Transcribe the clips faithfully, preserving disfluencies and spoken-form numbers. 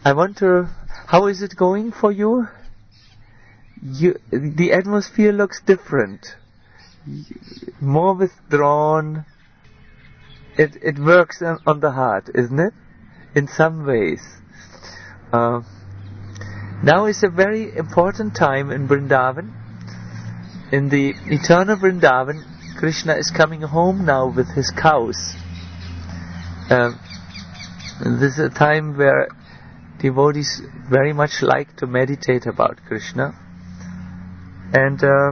I want to... How is it going for you? You, the atmosphere looks different. More withdrawn. It it works on, on the heart, isn't it? In some ways. Uh, now is a very important time in Vrindavan. In the eternal Vrindavan, Krishna is coming home now with his cows. Um, this is a time where devotees very much like to meditate about Krishna. And uh,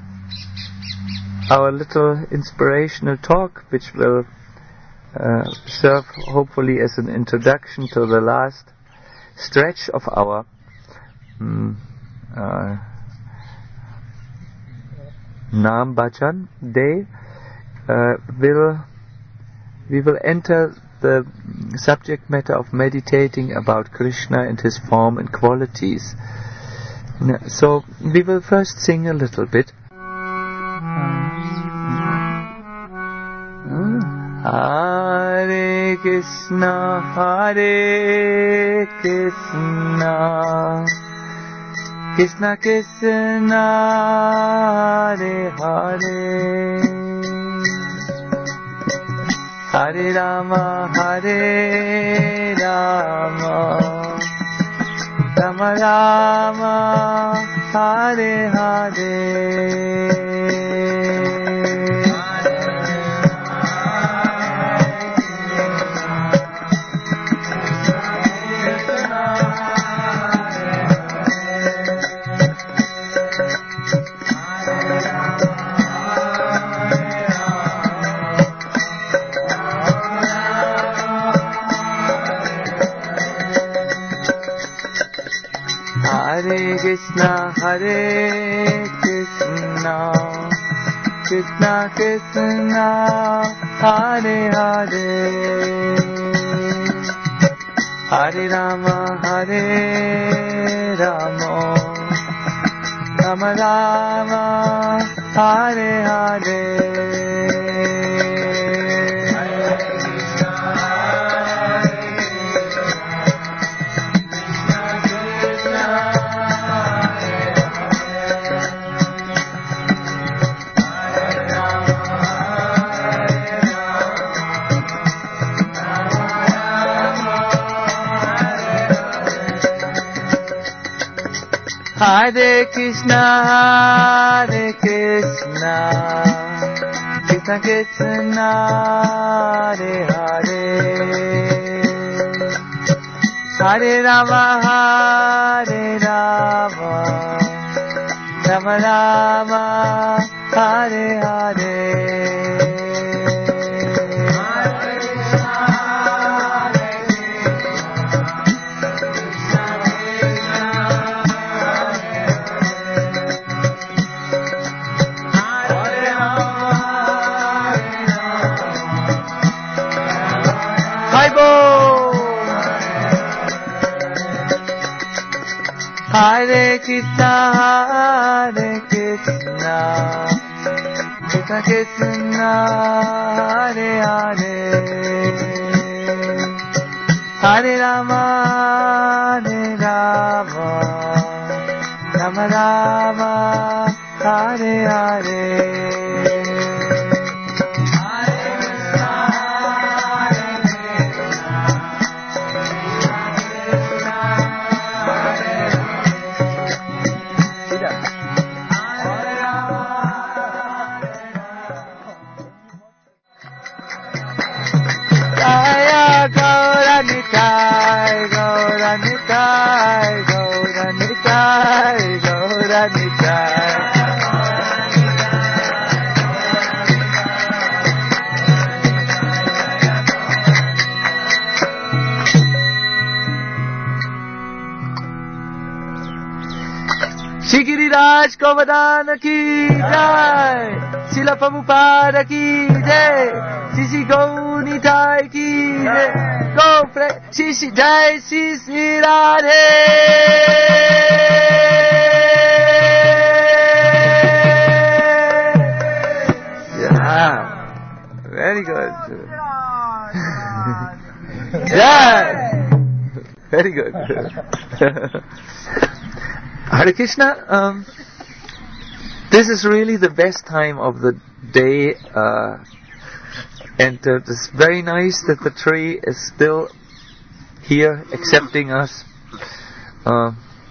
our little inspirational talk, which will uh, serve hopefully as an introduction to the last stretch of our um, uh, Naam Bhajan day, uh, will we will enter the subject matter of meditating about Krishna and his form and qualities. So we will first sing a little bit. Hare Krishna, Hare Krishna, Krishna Krishna, Hare Hare, Hare Rama, Hare Rama, Rama Rama, Hare Hare. Hare Krishna, Hare Krishna, Krishna Krishna, Hare Hare, Hare Rama, Hare Rama, Rama Rama, Hare Hare. Hare Krishna, Hare Krishna, Krishna Krishna, Hare Hare, Hare Rama, Hare Rama, Rama Rama, Hare Hare. Hare Krishna, Hare Krishna, Krishna Krishna, Hare Hare, Hare Rama, Hare Rama, Rama Rama, Hare Hare. Gauranitai, Gauranitai, Gauranitai, Gauranitai. Shri Giriraj Govardhana ki jai, Srila Prabhupada ki jai, Shri Shri Gauranitai ki jai, Go Fre, Shri Shri Jai Shri Shri Radhe. Yeah, very good. Jai. Very good. Hare Krishna, um, this is really the best time of the day, uh, and uh, it's very nice that the tree is still here accepting us. Uh,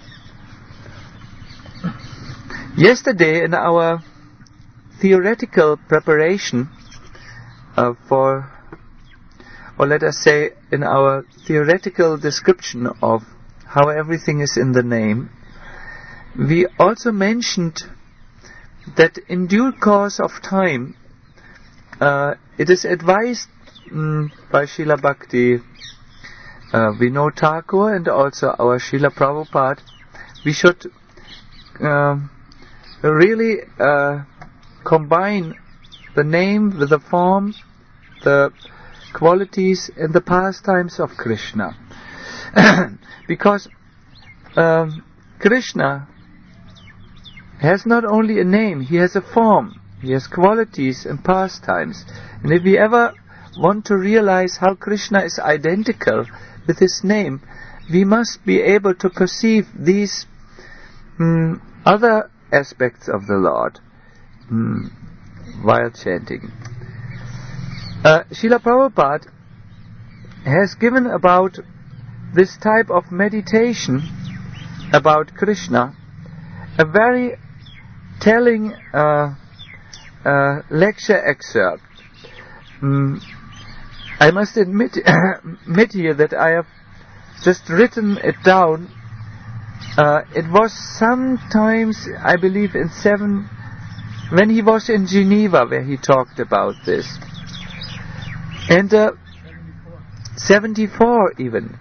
yesterday in our theoretical preparation uh, for, or let us say in our theoretical description of how everything is in the name, we also mentioned that in due course of time uh, it is advised mm, by Srila Bhakti uh, Vinod Thakur and also our Srila Prabhupada, we should uh, really uh, combine the name with the form, the qualities and the pastimes of Krishna. Because um, Krishna has not only a name, he has a form, he has qualities and pastimes. And if we ever want to realize how Krishna is identical with his name, we must be able to perceive these mm, other aspects of the Lord mm, while chanting. Uh, Srila Prabhupada has given about this type of meditation about Krishna a very telling uh, uh, lecture excerpt. Mm, I must admit, admit here that I have just written it down. Uh, it was sometimes, I believe, in seven, when he was in Geneva, where he talked about this. And uh, seventy-four even.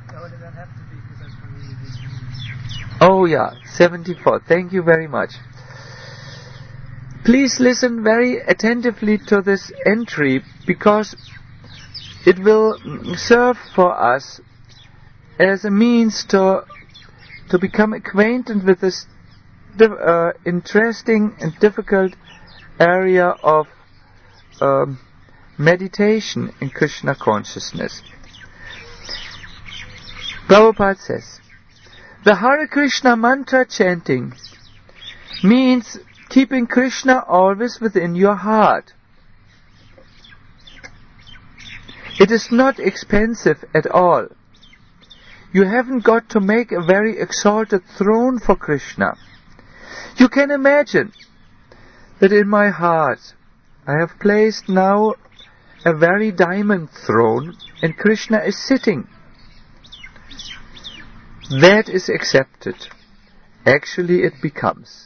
Oh yeah, seventy-four. Thank you very much. Please listen very attentively to this entry, because it will serve for us as a means to to become acquainted with this uh, interesting and difficult area of um, meditation in Krishna consciousness. Prabhupada says, the Hare Krishna mantra chanting means keeping Krishna always within your heart. It is not expensive at all. You haven't got to make a very exalted throne for Krishna. You can imagine that in my heart I have placed now a very diamond throne and Krishna is sitting. That is accepted. Actually it becomes.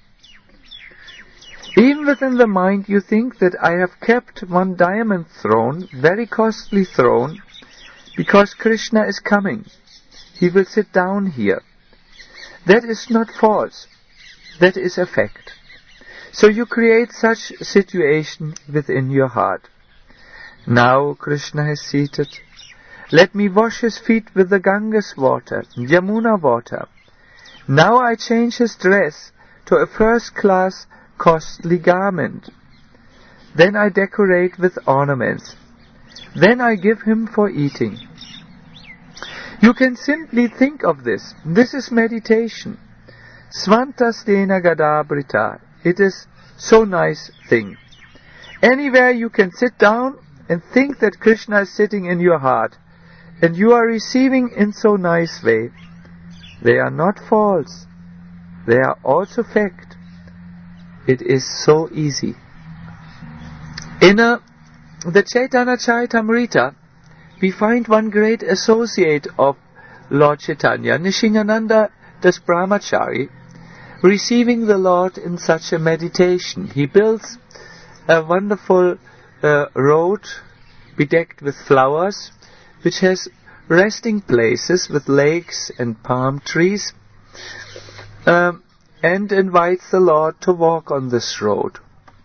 Even within the mind you think that I have kept one diamond throne, very costly throne, because Krishna is coming. He will sit down here. That is not false. That is a fact. So you create such situation within your heart. Now Krishna is seated. Let me wash his feet with the Ganges water, Yamuna water. Now I change his dress to a first-class costly garment. Then I decorate with ornaments. Then I give him for eating. You can simply think of this. This is meditation. Svantastena Gadabrita. It is so nice thing. Anywhere you can sit down and think that Krishna is sitting in your heart, and you are receiving in so nice way. They are not false. They are also fact. It is so easy. In uh, the Chaitanya Charitamrita, we find one great associate of Lord Chaitanya, Nishingananda Das Brahmachari, receiving the Lord in such a meditation. He builds a wonderful uh, road bedecked with flowers, which has resting places with lakes and palm trees, um, and invites the Lord to walk on this road.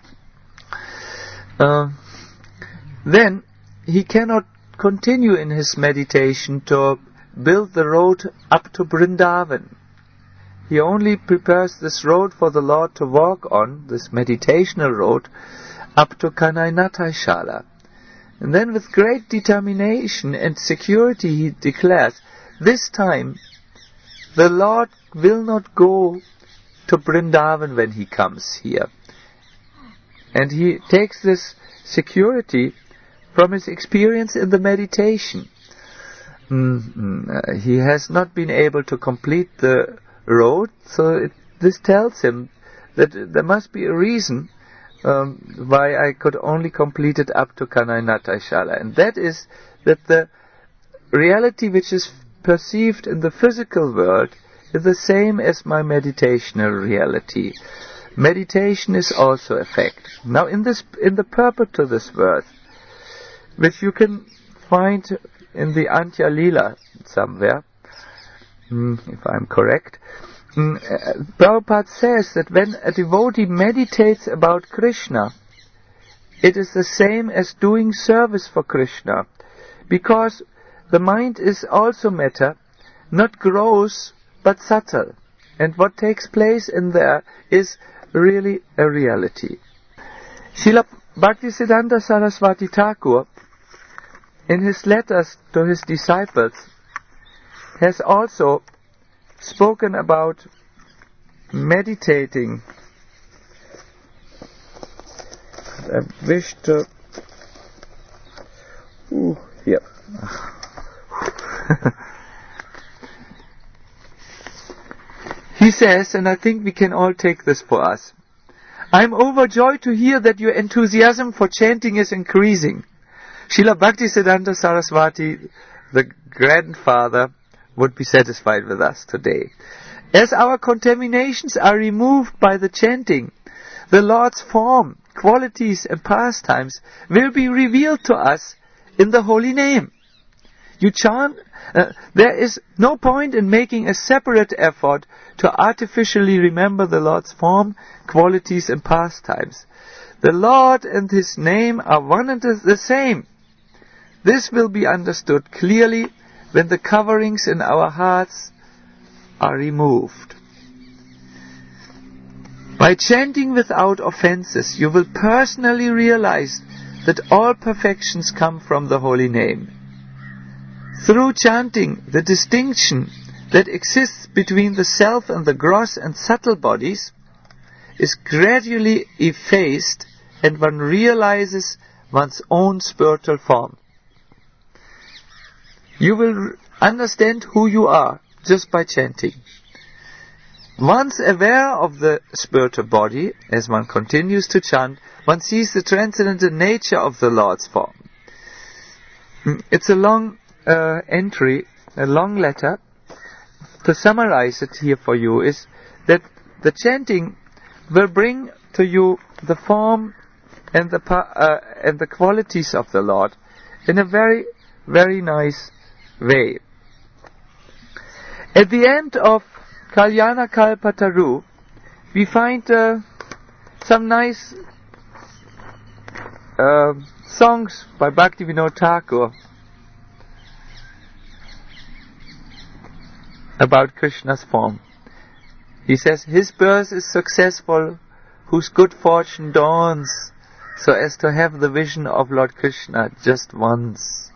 Uh, then he cannot continue in his meditation to build the road up to Vrindavan. He only prepares this road for the Lord to walk on, this meditational road, up to Kanainatai Shala. And then with great determination and security he declares this time the Lord will not go to Vrindavan when he comes here. And he takes this security from his experience in the meditation. Mm, uh, he has not been able to complete the road, so it, this tells him that there must be a reason um, why I could only complete it up to Kanai-Natai-Shala. And that is that the reality which is perceived in the physical world is the same as my meditational reality. Meditation is also a fact. Now in this, in the purport to this verse, which you can find in the Antya Lila somewhere, mm, if I'm correct, mm, uh, Prabhupada says that when a devotee meditates about Krishna, it is the same as doing service for Krishna, because the mind is also matter, not gross but subtle, and what takes place in there is really a reality. Srila Bhaktisiddhanta Saraswati Thakur, in his letters to his disciples, has also spoken about meditating. I wish to... Ooh, here. He says, and I think we can all take this for us, I am overjoyed to hear that your enthusiasm for chanting is increasing. Srila Bhaktisiddhanta Saraswati, the grandfather, would be satisfied with us today. As our contaminations are removed by the chanting, the Lord's form, qualities and pastimes will be revealed to us in the holy name. You chant, uh, there is no point in making a separate effort to artificially remember the Lord's form, qualities and pastimes. The Lord and His name are one and the same. This will be understood clearly when the coverings in our hearts are removed. By chanting without offenses, you will personally realize that all perfections come from the holy name. Through chanting, the distinction that exists between the self and the gross and subtle bodies is gradually effaced, and one realizes one's own spiritual form. You will understand who you are just by chanting. Once aware of the spiritual body, as one continues to chant, one sees the transcendental nature of the Lord's form. It's a long uh, entry, a long letter. To summarize it here for you is that the chanting will bring to you the form and the uh, and the qualities of the Lord in a very, very nice way. At the end of Kalyana Kalpataru, we find uh, some nice uh, songs by Bhaktivinoda Thakur about Krishna's form. He says, his birth is successful, whose good fortune dawns, so as to have the vision of Lord Krishna just once.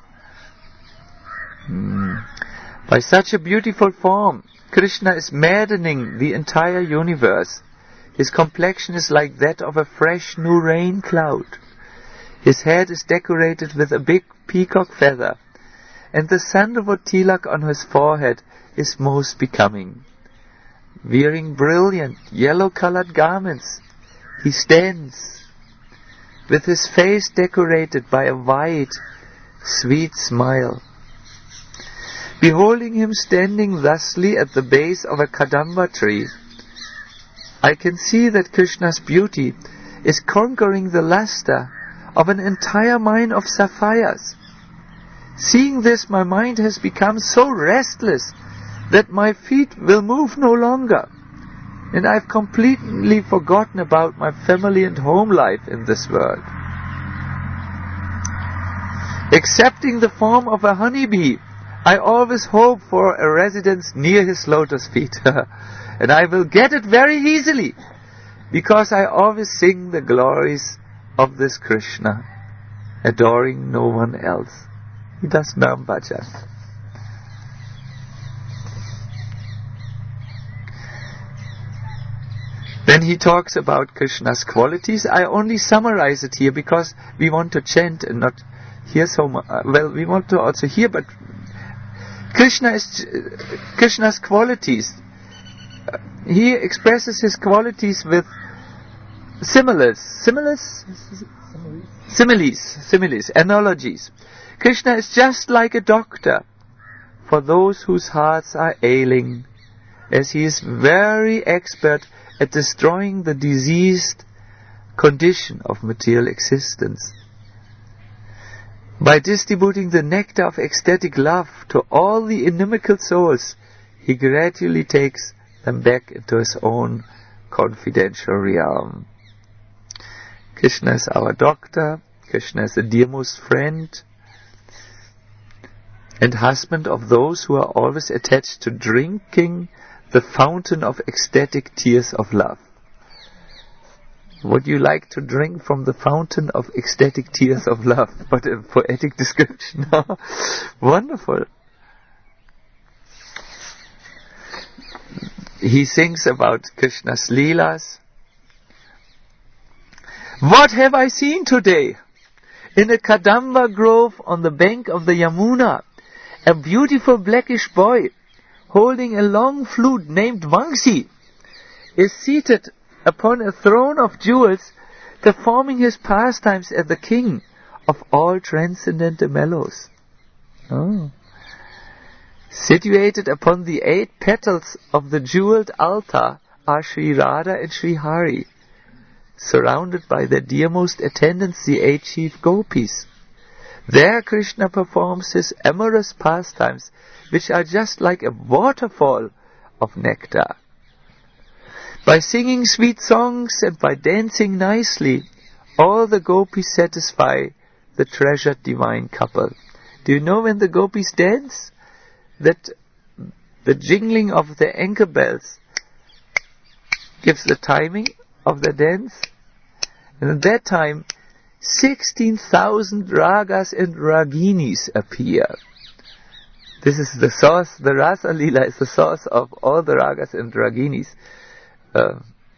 Hmm. By such a beautiful form, Krishna is maddening the entire universe. His complexion is like that of a fresh new rain cloud. His head is decorated with a big peacock feather, and the sandalwood tilak on his forehead is most becoming. Wearing brilliant yellow-colored garments, he stands, with his face decorated by a wide, sweet smile. Beholding him standing thusly at the base of a kadamba tree, I can see that Krishna's beauty is conquering the luster of an entire mine of sapphires. Seeing this, my mind has become so restless that my feet will move no longer, and I've completely forgotten about my family and home life in this world. Accepting the form of a honeybee, I always hope for a residence near his lotus feet, and I will get it very easily, because I always sing the glories of this Krishna, adoring no one else. He does Nam Bhajan. Then he talks about Krishna's qualities. I only summarize it here because we want to chant and not hear so much. Well, we want to also hear, but Krishna is Krishna's qualities. He expresses his qualities with similes, similes, similes, similes, analogies. Krishna is just like a doctor for those whose hearts are ailing, as he is very expert at destroying the diseased condition of material existence. By distributing the nectar of ecstatic love to all the inimical souls, he gradually takes them back into his own confidential realm. Krishna is our doctor, Krishna is the dearmost friend and husband of those who are always attached to drinking the fountain of ecstatic tears of love. Would you like to drink from the fountain of ecstatic tears of love? What a poetic description. Wonderful. He sings about Krishna's Leelas. What have I seen today? In a Kadamba grove on the bank of the Yamuna, a beautiful blackish boy, holding a long flute named Vangsi, is seated upon a throne of jewels, performing his pastimes as the king of all transcendental mellows. Oh. Situated upon the eight petals of the jeweled altar are Sri Radha and Sri Hari, surrounded by their dearmost attendants, the eight chief gopis. There Krishna performs his amorous pastimes, which are just like a waterfall of nectar. By singing sweet songs and by dancing nicely, all the gopis satisfy the treasured divine couple. Do you know when the gopis dance? That the jingling of the ankle bells gives the timing of the dance. And at that time, sixteen thousand ragas and raginis appear. This is the source, the Rasa Leela is the source of all the ragas and raginis. Uh,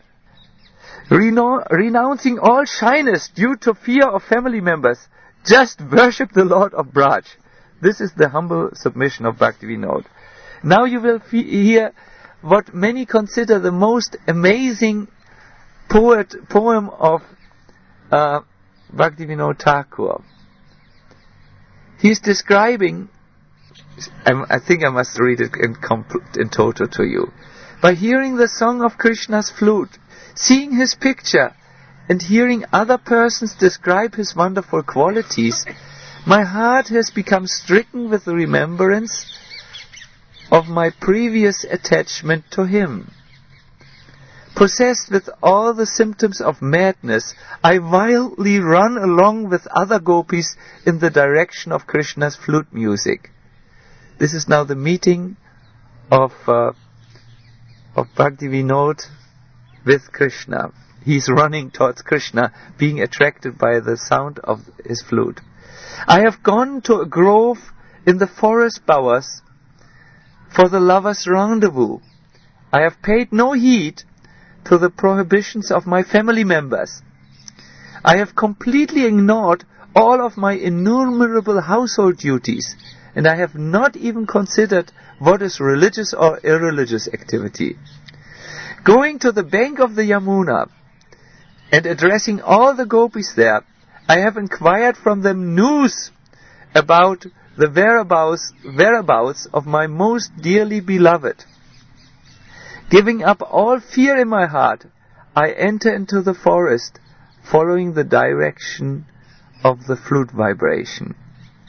reno- renouncing all shyness due to fear of family members, just worship the Lord of Braj. This is the humble submission of Bhaktivinoda. Now you will fe- hear what many consider the most amazing poet poem of uh, Bhaktivinoda Thakur. He is describing, I, I think I must read it in, compl- in total to you. By hearing the song of Krishna's flute, seeing his picture, and hearing other persons describe his wonderful qualities, my heart has become stricken with the remembrance of my previous attachment to him. Possessed with all the symptoms of madness, I wildly run along with other gopis in the direction of Krishna's flute music. This is now the meeting of uh, of Bhaktivinoda with Krishna. He's running towards Krishna, being attracted by the sound of his flute. I have gone to a grove in the forest bowers for the lovers' rendezvous. I have paid no heed to the prohibitions of my family members. I have completely ignored all of my innumerable household duties, and I have not even considered what is religious or irreligious activity. Going to the bank of the Yamuna and addressing all the gopis there, I have inquired from them news about the whereabouts, whereabouts of my most dearly beloved. Giving up all fear in my heart, I enter into the forest, following the direction of the flute vibration.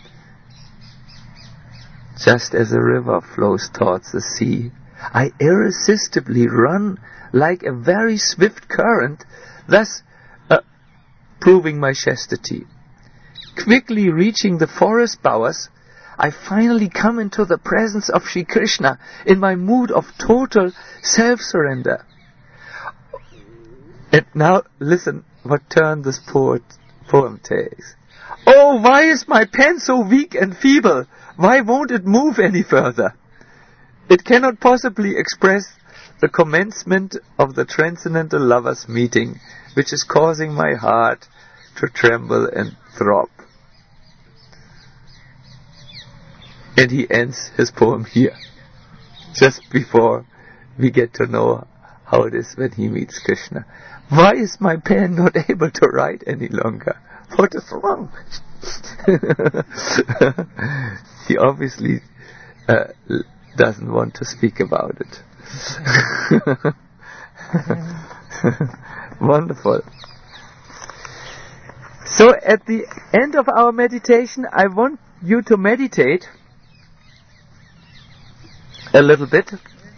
Just as a river flows towards the sea, I irresistibly run like a very swift current, thus uh, proving my chastity. Quickly reaching the forest bowers, I finally come into the presence of Shri Krishna in my mood of total self-surrender. And now listen what turn this poet, poem takes. Oh, why is my pen so weak and feeble? Why won't it move any further? It cannot possibly express the commencement of the transcendental lovers' meeting, which is causing my heart to tremble and throb. And he ends his poem here, just before we get to know how it is when he meets Krishna. Why is my pen not able to write any longer? What is wrong? He obviously uh, doesn't want to speak about it. Wonderful. So at the end of our meditation, I want you to meditate a little bit.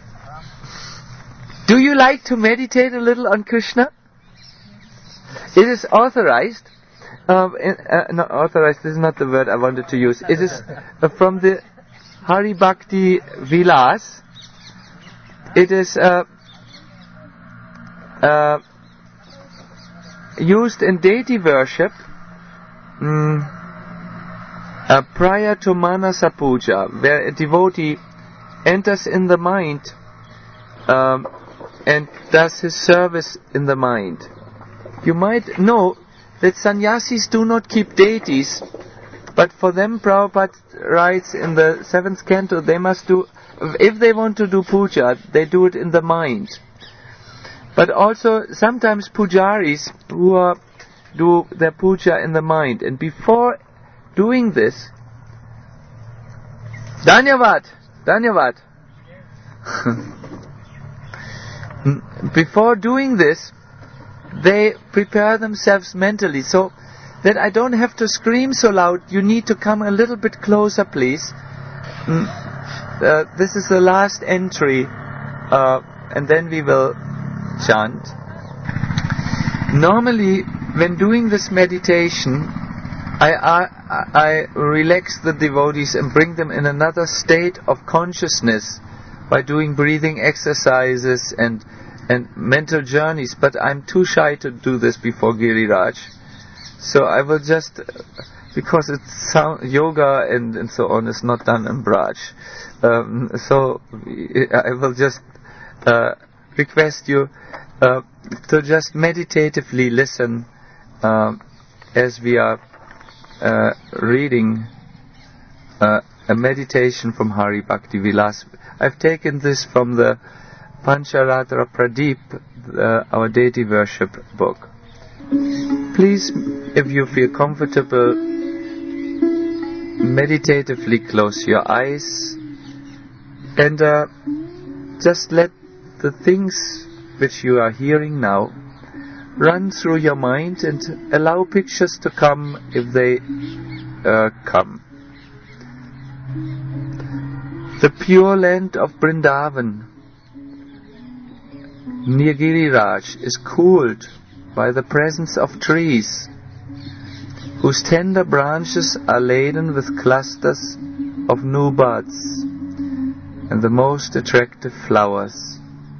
Do you like to meditate a little on Krishna? It is authorized. Um, uh, not authorized, this is not the word I wanted to use. It is uh, from the Hari Bhakti Vilas. It is uh, uh, used in deity worship um, uh, prior to Manasa Puja, where a devotee enters in the mind um, and does his service in the mind. You might know that sannyasis do not keep deities, but for them Prabhupada writes in the seventh canto, they must do, if they want to do puja, they do it in the mind. But also sometimes pujaris who are, do their puja in the mind, and before doing this, Dhanyavad, Dhanyavad. Before doing this, they prepare themselves mentally, so that I don't have to scream so loud. You need to come a little bit closer, please. Mm, uh, this is the last entry, uh, and then we will chant. Normally, when doing this meditation, I, I, I relax the devotees and bring them in another state of consciousness by doing breathing exercises and and mental journeys, but I'm too shy to do this before Giriraj. So I will just, because it's sound, yoga and, and so on is not done in Braj. Um, so I will just uh, request you uh, to just meditatively listen uh, as we are uh, reading uh, a meditation from Hari Bhakti Vilas. I've taken this from the Pancharatra Pradeep, uh, our deity worship book. Please, if you feel comfortable, meditatively close your eyes and uh, just let the things which you are hearing now run through your mind and allow pictures to come if they uh, come. The pure land of Vrindavan near Giriraj is cooled by the presence of trees, whose tender branches are laden with clusters of new buds and the most attractive flowers.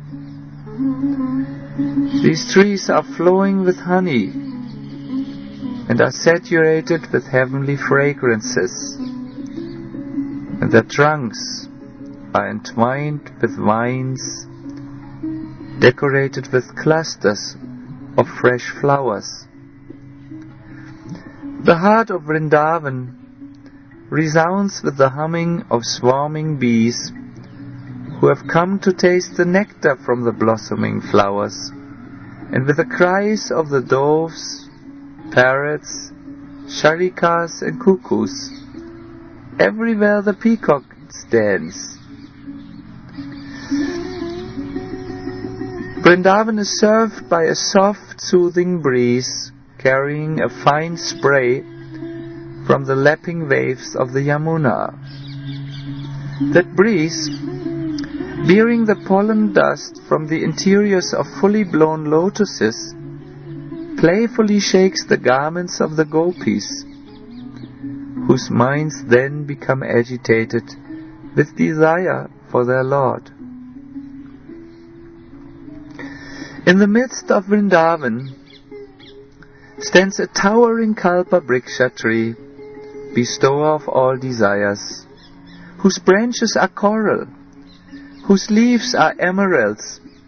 These trees are flowing with honey and are saturated with heavenly fragrances, and their trunks are entwined with vines decorated with clusters of fresh flowers. The heart of Vrindavan resounds with the humming of swarming bees who have come to taste the nectar from the blossoming flowers, and with the cries of the doves, parrots, sharikas and cuckoos. Everywhere the peacocks dance. Vrindavan is served by a soft, soothing breeze carrying a fine spray from the lapping waves of the Yamuna. That breeze, bearing the pollen dust from the interiors of fully blown lotuses, playfully shakes the garments of the gopis, whose minds then become agitated with desire for their Lord. In the midst of Vrindavan stands a towering Kalpa Vriksha tree, bestower of all desires, whose branches are coral, whose leaves are emeralds,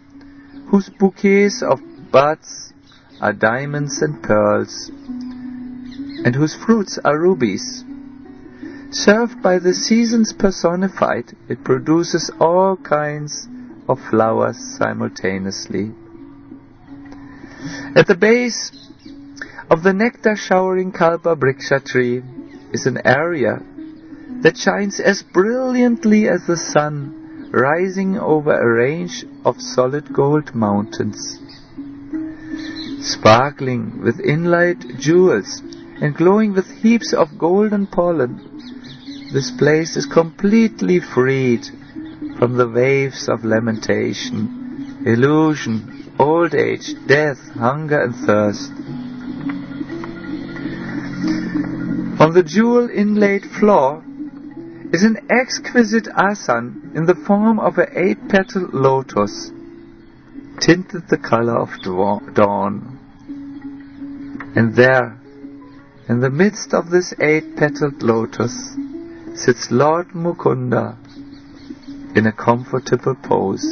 whose bouquets of buds are diamonds and pearls, and whose fruits are rubies. Served by the seasons personified, it produces all kinds of flowers simultaneously. At the base of the nectar-showering Kalpa Vriksha tree is an area that shines as brilliantly as the sun, rising over a range of solid gold mountains. Sparkling with inlaid jewels and glowing with heaps of golden pollen, this place is completely freed from the waves of lamentation, illusion, old age, death, hunger and thirst. On the jewel-inlaid floor is an exquisite asan in the form of an eight-petaled lotus, tinted the color of dawn. And there, in the midst of this eight-petaled lotus, sits Lord Mukunda in a comfortable pose.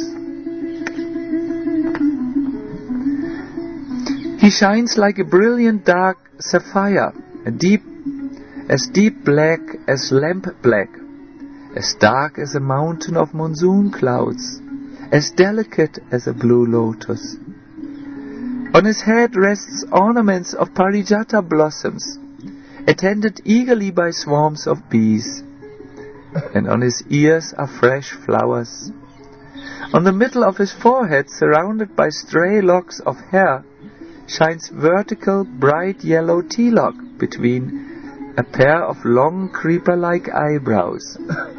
He shines like a brilliant dark sapphire, a deep, as deep black as lamp black, as dark as a mountain of monsoon clouds, as delicate as a blue lotus. On his head rests ornaments of parijata blossoms, attended eagerly by swarms of bees, and on his ears are fresh flowers. On the middle of his forehead, surrounded by stray locks of hair, shines vertical bright yellow tea-lock between a pair of long creeper-like eyebrows.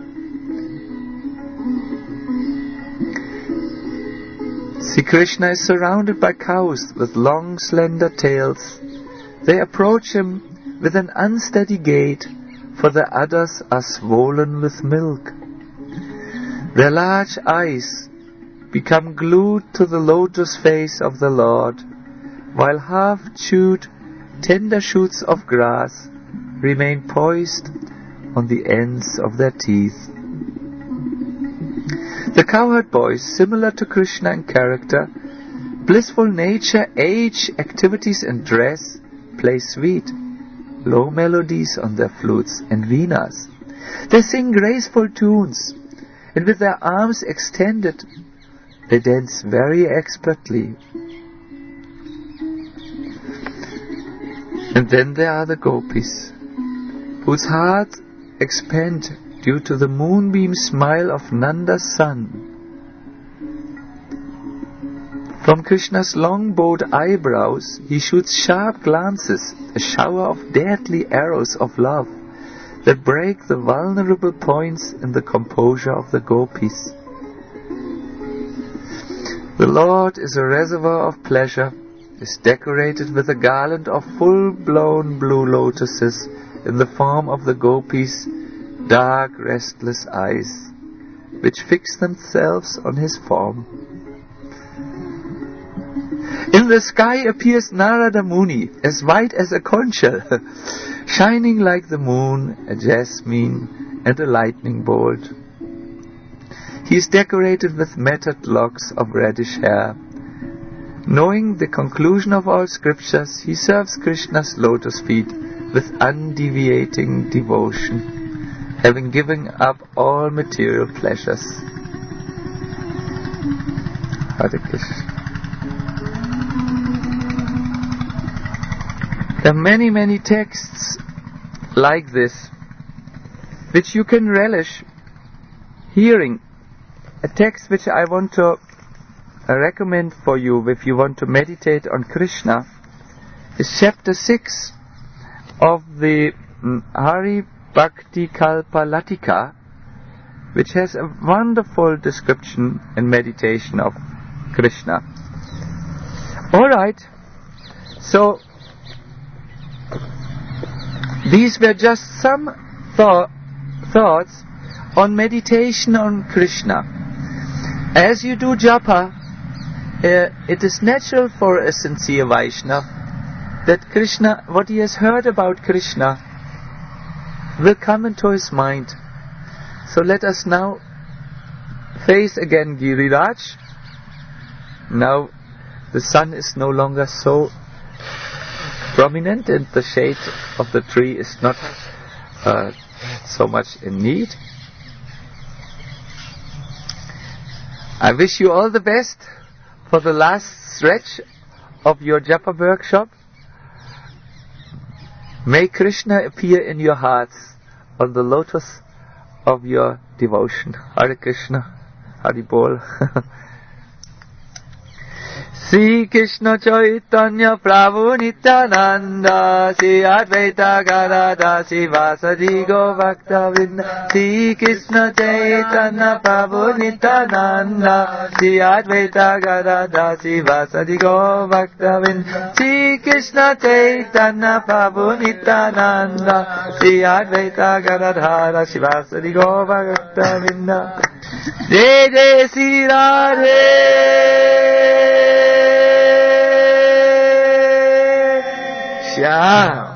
Sri Krishna is surrounded by cows with long slender tails. They approach him with an unsteady gait, for the udders are swollen with milk. Their large eyes become glued to the lotus face of the Lord, while half-chewed tender shoots of grass remain poised on the ends of their teeth. The cowherd boys, similar to Krishna in character, blissful nature, age, activities and dress, play sweet, low melodies on their flutes and veenas. They sing graceful tunes, and with their arms extended, they dance very expertly. And then there are the gopis, whose hearts expand due to the moonbeam smile of Nanda's son. From Krishna's long bowed eyebrows he shoots sharp glances, a shower of deadly arrows of love that break the vulnerable points in the composure of the gopis. The Lord is a reservoir of pleasure, is decorated with a garland of full-blown blue lotuses in the form of the gopis' dark, restless eyes, which fix themselves on his form. In the sky appears Narada Muni, as white as a conch shell, shining like the moon, a jasmine, and a lightning bolt. He is decorated with matted locks of reddish hair. Knowing the conclusion of all scriptures, he serves Krishna's lotus feet with undeviating devotion, having given up all material pleasures. Hare Krishna. There are many, many texts like this, which you can relish hearing. A text which I want to uh, recommend for you if you want to meditate on Krishna is chapter six of the um, Hari Bhakti Kalpa Latika, which has a wonderful description and meditation of Krishna. Alright, so these were just some th- thoughts on meditation on Krishna. As you do japa, uh, it is natural for a sincere Vaishnava that Krishna, what he has heard about Krishna, will come into his mind. So let us now face again Giriraj Now the sun is no longer so prominent and the shade of the tree is not uh, so much in need. I wish you all the best for the last stretch of your japa workshop. May Krishna appear in your hearts on the lotus of your devotion. Hare Krishna, Hari Bol. Sri Krishna Chaitanya Prabhu Nityananda, Sri Advaita Gadadhar Sivasadi Govakta Vrinda. Sri Krishna Chaitanya Prabhu Nityananda, Sri Advaita Gadadhar Sivasadi Govakta Vrinda. Sri Krishna Chaitanya Prabhu Nityananda, Sri Advaita Gadadhar Sivasadi Govakta Vrinda. Jai Jai Sri Radhe Shyam.